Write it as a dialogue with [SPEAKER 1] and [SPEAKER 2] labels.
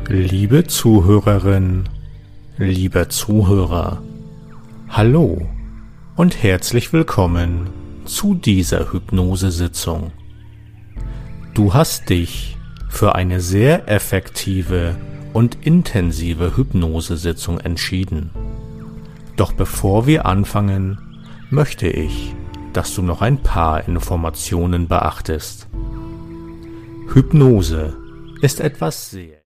[SPEAKER 1] Liebe Zuhörerin, lieber Zuhörer, hallo und herzlich willkommen zu dieser Hypnosesitzung. Du hast dich für eine sehr effektive und intensive Hypnosesitzung entschieden. Doch bevor wir anfangen, möchte ich, dass du noch ein paar Informationen beachtest. Hypnose ist etwas sehr